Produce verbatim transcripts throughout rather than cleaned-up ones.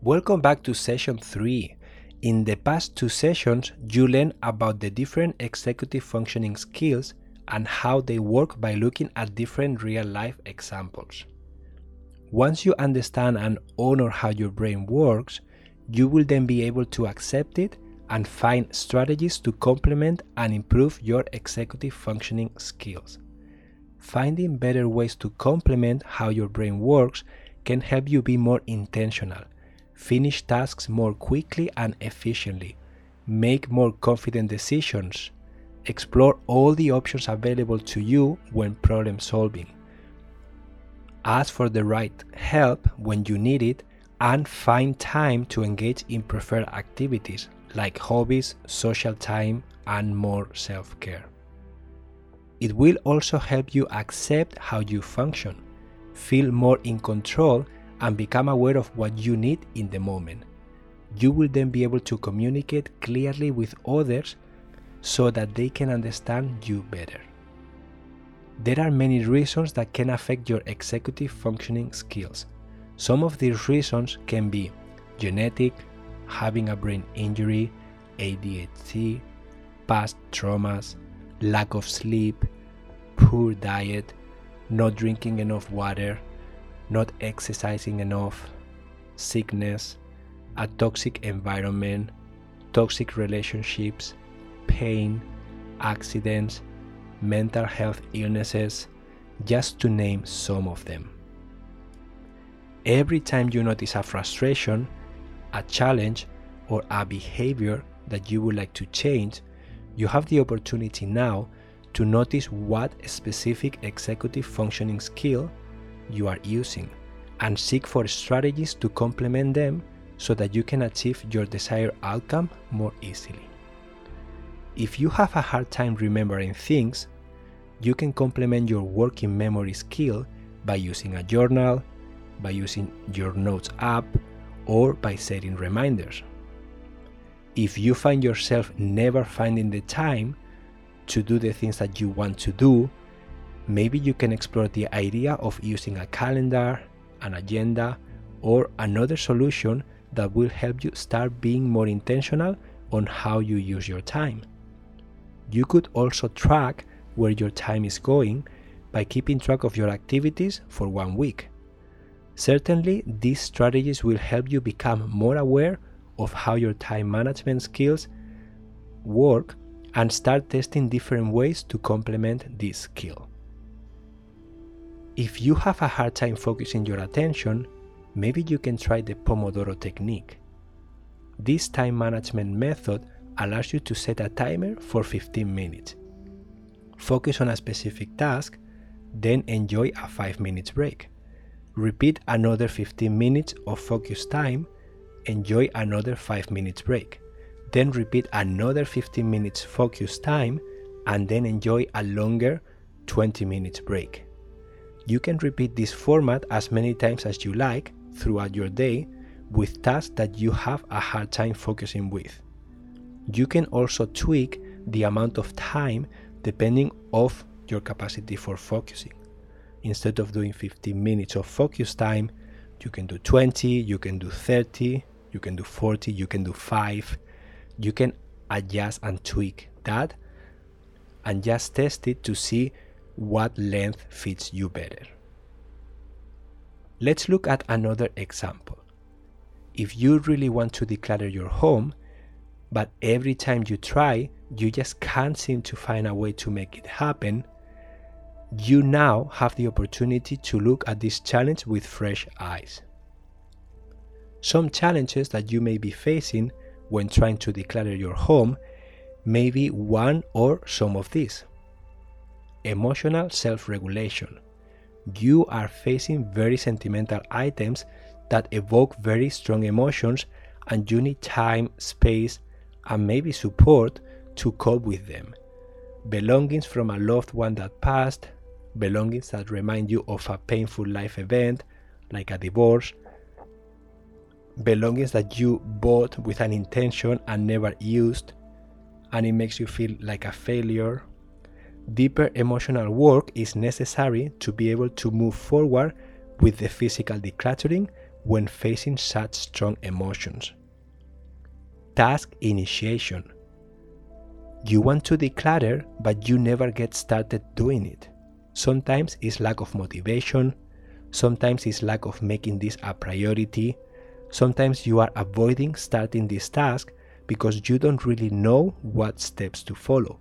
Welcome back to session three. In the past two sessions, you learned about the different executive functioning skills and how they work by looking at different real-life examples. Once you understand and honor how your brain works, you will then be able to accept it and find strategies to complement and improve your executive functioning skills. Finding better ways to complement how your brain works can help you be more intentional, finish tasks more quickly and efficiently, make more confident decisions, explore all the options available to you when problem solving, ask for the right help when you need it, and find time to engage in preferred activities like hobbies, social time, and more self-care. It will also help you accept how you function, feel more in control, and become aware of what you need in the moment. You will then be able to communicate clearly with others so that they can understand you better. There are many reasons that can affect your executive functioning skills. Some of these reasons can be genetic, having a brain injury, A D H D, past traumas, lack of sleep, poor diet, not drinking enough water, not exercising enough, sickness, a toxic environment, toxic relationships, pain, accidents, mental health illnesses, just to name some of them. Every time you notice a frustration, a challenge, or a behavior that you would like to change, you have the opportunity now to notice what specific executive functioning skill you are using and seek for strategies to complement them so that you can achieve your desired outcome more easily. If you have a hard time remembering things, you can complement your working memory skill by using a journal, by using your notes app, or by setting reminders. If you find yourself never finding the time to do the things that you want to do, maybe you can explore the idea of using a calendar, an agenda, or another solution that will help you start being more intentional on how you use your time. You could also track where your time is going by keeping track of your activities for one week. Certainly, these strategies will help you become more aware of how your time management skills work and start testing different ways to complement this skill. If you have a hard time focusing your attention, maybe you can try the Pomodoro technique. This time management method allows you to set a timer for fifteen minutes. Focus on a specific task, then enjoy a five minutes break. Repeat another fifteen minutes of focus time, enjoy another five minutes break. Then repeat another fifteen minutes focus time, and then enjoy a longer twenty minutes break. You can repeat this format as many times as you like throughout your day with tasks that you have a hard time focusing with. You can also tweak the amount of time depending on your capacity for focusing. Instead of doing fifteen minutes of focus time, you can do twenty, you can do thirty, you can do forty, you can do five. You can adjust and tweak that and just test it to see what length fits you better. Let's look at another example. If you really want to declutter your home, but every time you try, you just can't seem to find a way to make it happen, you now have the opportunity to look at this challenge with fresh eyes. Some challenges that you may be facing when trying to declutter your home may be one or some of these. Emotional self-regulation. You are facing very sentimental items that evoke very strong emotions, and you need time, space, and maybe support to cope with them. Belongings from a loved one that passed, belongings that remind you of a painful life event like a divorce, belongings that you bought with an intention and never used, and it makes you feel like a failure. Deeper emotional work is necessary to be able to move forward with the physical decluttering when facing such strong emotions. Task initiation. You want to declutter, but you never get started doing it. Sometimes it's lack of motivation, sometimes it's lack of making this a priority, sometimes you are avoiding starting this task because you don't really know what steps to follow.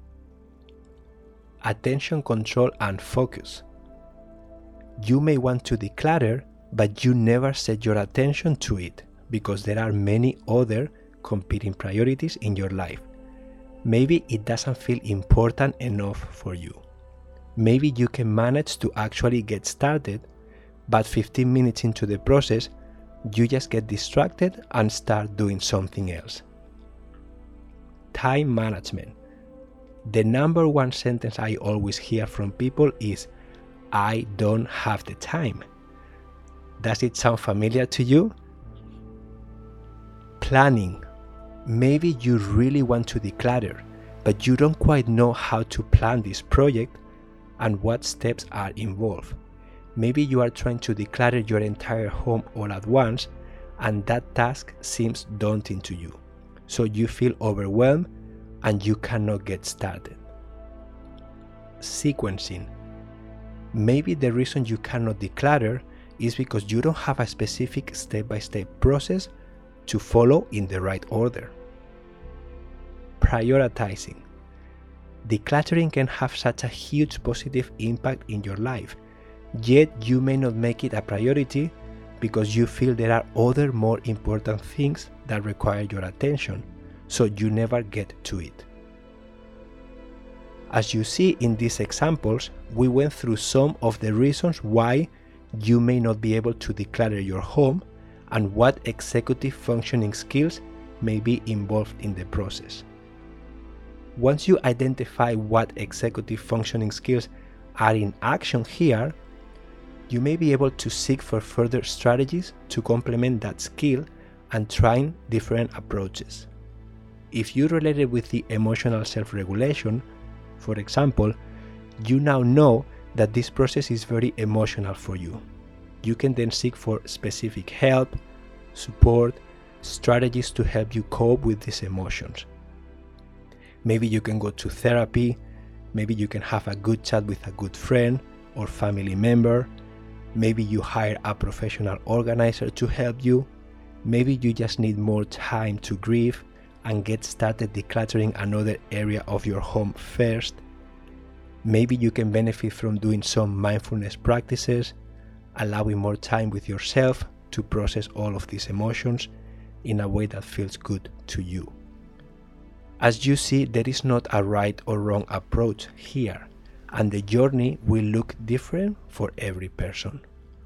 Attention control and focus. You may want to declutter, but you never set your attention to it because there are many other competing priorities in your life. Maybe it doesn't feel important enough for you. Maybe you can manage to actually get started, but fifteen minutes into the process, you just get distracted and start doing something else. Time management. The number one sentence I always hear from people is, "I don't have the time." Does it sound familiar to you? Planning. Maybe you really want to declutter, but you don't quite know how to plan this project and what steps are involved. Maybe you are trying to declutter your entire home all at once, and that task seems daunting to you. So you feel overwhelmed and you cannot get started. Sequencing. Maybe the reason you cannot declutter is because you don't have a specific step-by-step process to follow in the right order. Prioritizing. Decluttering can have such a huge positive impact in your life, yet you may not make it a priority because you feel there are other more important things that require your attention, so you never get to it. As you see in these examples, we went through some of the reasons why you may not be able to declutter your home and what executive functioning skills may be involved in the process. Once you identify what executive functioning skills are in action here, you may be able to seek for further strategies to complement that skill and trying different approaches. If you relate it with the emotional self-regulation, for example, you now know that this process is very emotional for you. You can then seek for specific help, support, strategies to help you cope with these emotions. Maybe you can go to therapy, maybe you can have a good chat with a good friend or family member, maybe you hire a professional organizer to help you, maybe you just need more time to grieve and get started decluttering another area of your home first. Maybe you can benefit from doing some mindfulness practices, allowing more time with yourself to process all of these emotions in a way that feels good to you. As you see, there is not a right or wrong approach here, and the journey will look different for every person.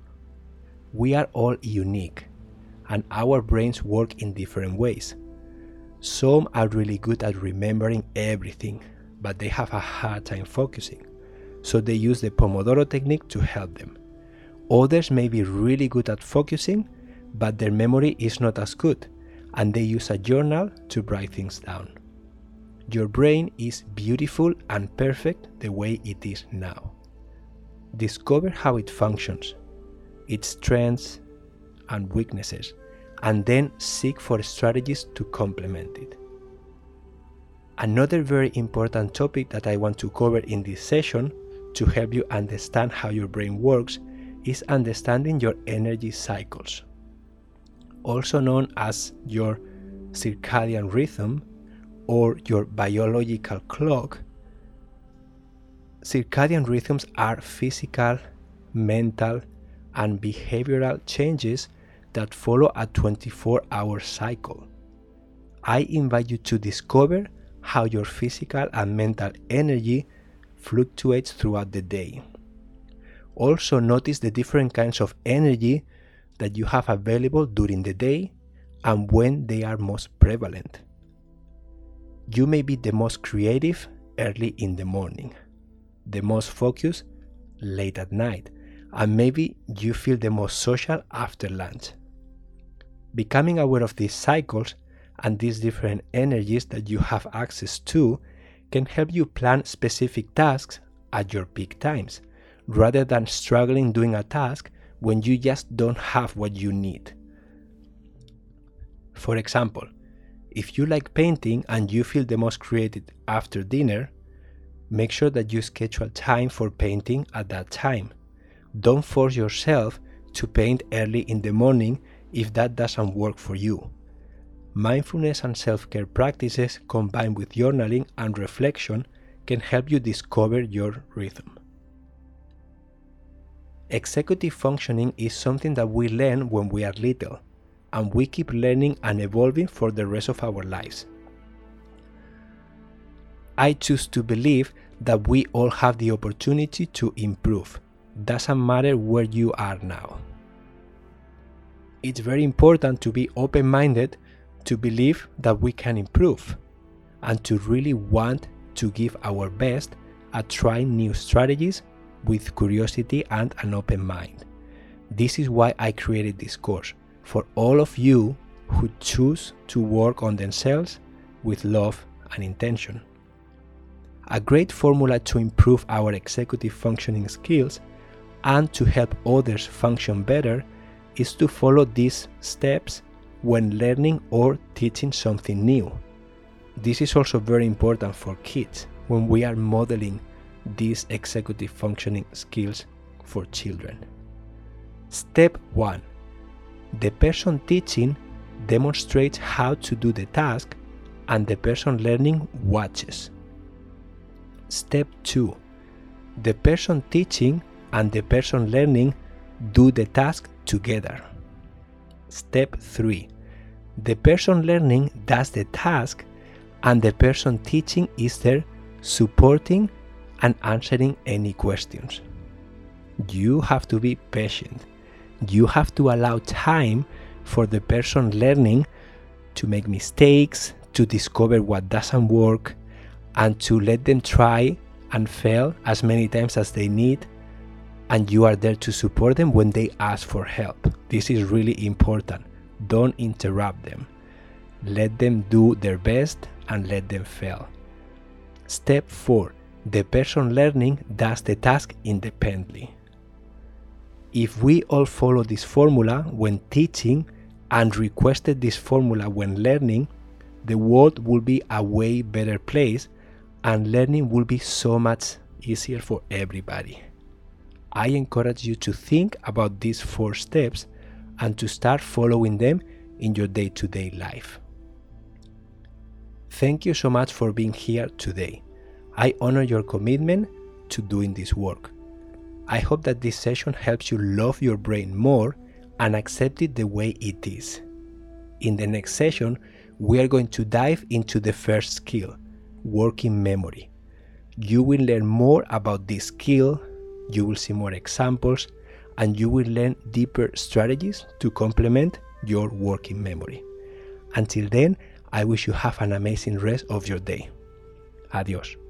We are all unique, and our brains work in different ways. Some are really good at remembering everything, but they have a hard time focusing, so they use the Pomodoro technique to help them. Others may be really good at focusing, but their memory is not as good, and they use a journal to write things down. Your brain is beautiful and perfect the way it is now. Discover how it functions, its strengths and weaknesses, and then seek for strategies to complement it. Another very important topic that I want to cover in this session to help you understand how your brain works is understanding your energy cycles, also known as your circadian rhythm or your biological clock. Circadian rhythms are physical, mental, and behavioral changes that follow a twenty-four hour cycle. I invite you to discover how your physical and mental energy fluctuates throughout the day. Also notice the different kinds of energy that you have available during the day and when they are most prevalent. You may be the most creative early in the morning, the most focused late at night, and maybe you feel the most social after lunch. Becoming aware of these cycles and these different energies that you have access to can help you plan specific tasks at your peak times, rather than struggling doing a task when you just don't have what you need. For example, if you like painting and you feel the most creative after dinner, make sure that you schedule time for painting at that time. Don't force yourself to paint early in the morning if that doesn't work for you. Mindfulness and self-care practices combined with journaling and reflection can help you discover your rhythm. Executive functioning is something that we learn when we are little, and we keep learning and evolving for the rest of our lives. I choose to believe that we all have the opportunity to improve. Doesn't matter where you are now. It's very important to be open-minded, to believe that we can improve, and to really want to give our best at trying new strategies with curiosity and an open mind. This is why I created this course, for all of you who choose to work on themselves with love and intention. A great formula to improve our executive functioning skills and to help others function better is to follow these steps when learning or teaching something new. This is also very important for kids when we are modeling these executive functioning skills for children. Step one. The person teaching demonstrates how to do the task and the person learning watches. Step two. The person teaching and the person learning do the task together. Step three. The person learning does the task and the person teaching is there supporting and answering any questions. You have to be patient. You have to allow time for the person learning to make mistakes, to discover what doesn't work, and to let them try and fail as many times as they need, and you are there to support them when they ask for help. This is really important. Don't interrupt them. Let them do their best and let them fail. Step four. The person learning does the task independently. If we all follow this formula when teaching and requested this formula when learning, the world will be a way better place and learning will be so much easier for everybody. I encourage you to think about these four steps and to start following them in your day-to-day life. Thank you so much for being here today. I honor your commitment to doing this work. I hope that this session helps you love your brain more and accept it the way it is. In the next session, we are going to dive into the first skill, working memory. You will learn more about this skill, you will see more examples, and you will learn deeper strategies to complement your working memory. Until then, I wish you have an amazing rest of your day. Adiós.